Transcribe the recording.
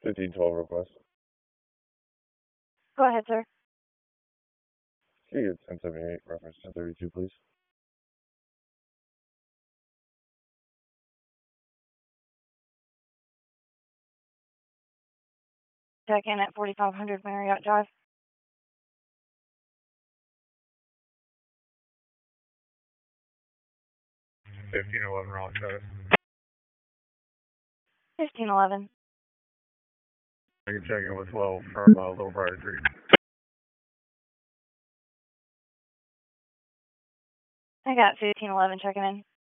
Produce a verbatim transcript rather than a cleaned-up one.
fifteen twelve request. Go ahead, sir. Can you get ten seventy-eight, reference ten thirty-two, please? Check in at forty-five hundred Marriott Drive. fifteen eleven Raleigh status. fifteen eleven. I can check in with twelve from uh, Little Briar Street. I got fifteen eleven checking in.